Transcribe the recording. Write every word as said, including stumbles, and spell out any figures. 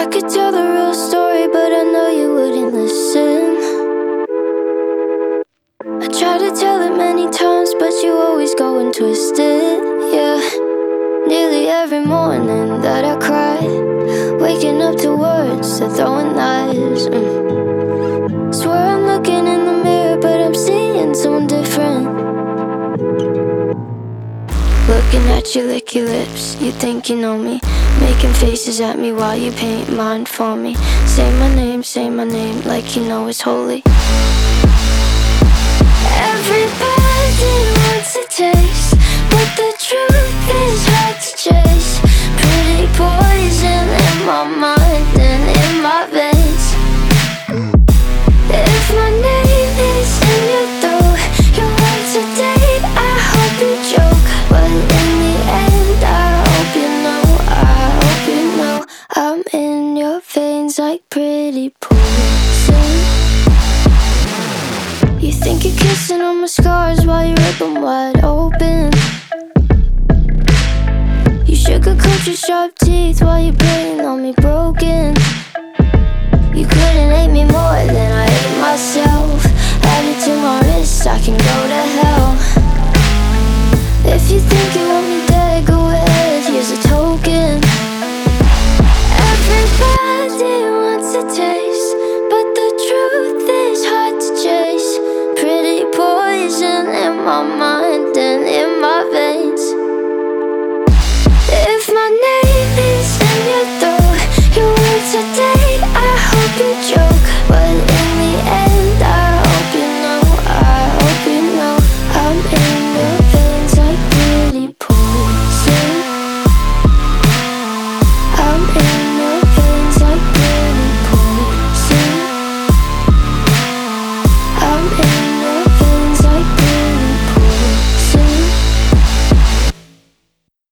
could tell the real story, but I know you wouldn't listen. I tried to tell it many times, but you always go and twist it, yeah. Nearly every morning that I cry, waking up to words that throwing lies. mm. Swear I'm looking in the mirror, but I'm seeing someone different. Looking at you, lick your lips, you think you know me, making faces at me while you paint mine for me. Say my name, say my name, like you know it's holy. Everybody wants a taste, but the truth is hard to chase. Pretty poison in my mind and in my veins. If my name is in your throat, your words are dead, I hope you joke. But in the end, I hope you know, I hope you know I'm in your veins like pretty poison. You think you're kissing on my scars while you rip them wide open. You sugarcoat your sharp teeth while you're playing on me broken. You couldn't hate me more than I hate myself. Add it to my wrist, I can go to hell. If you think you want me dead, go ahead, here's a token. Everybody wants a taste, but the truth is hard to chase. Pretty poison in my mind and in my veins. If my name is in your throat, your words are dead, I hope you joke.